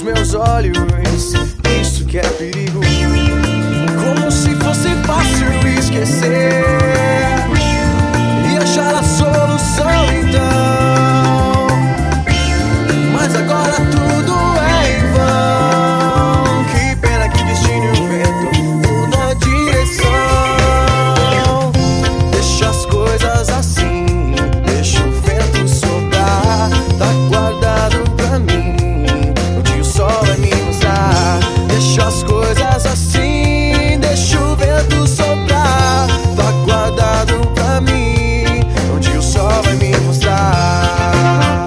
meus olhos, isso que é perigo. Como se fosse fácil esquecer e achar a solução então. Mas agora tudo é em vão. Que pena que destino e o vento mudam a direção. Deixa as coisas assim, deixa o vento soprar. Tá guardado pra mim, um dia o sol vai me mostrar. Deixa as coisas assim, deixa o vento soprar. Tá guardado pra mim, um dia o sol vai me mostrar.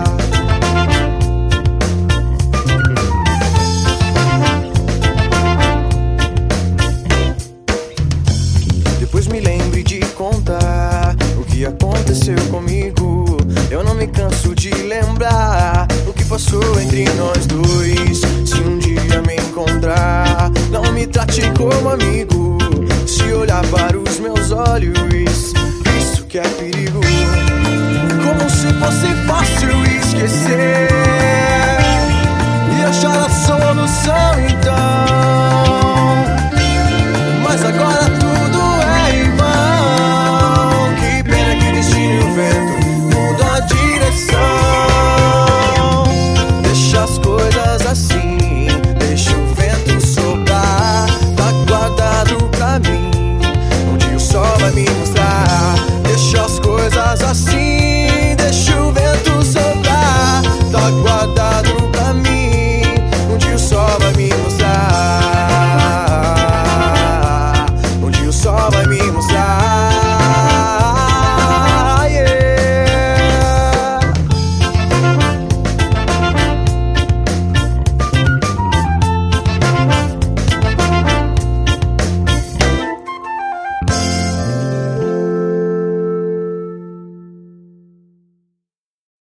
Depois me lembre de contar o que aconteceu comigo. Eu não me canso de lembrar o que passou entre nós dois. Se um dia me encontrar, não me trate como amigo. Se olhar para os meus olhos, isso que é perigo. Como se fosse fácil esquecer e achar a solução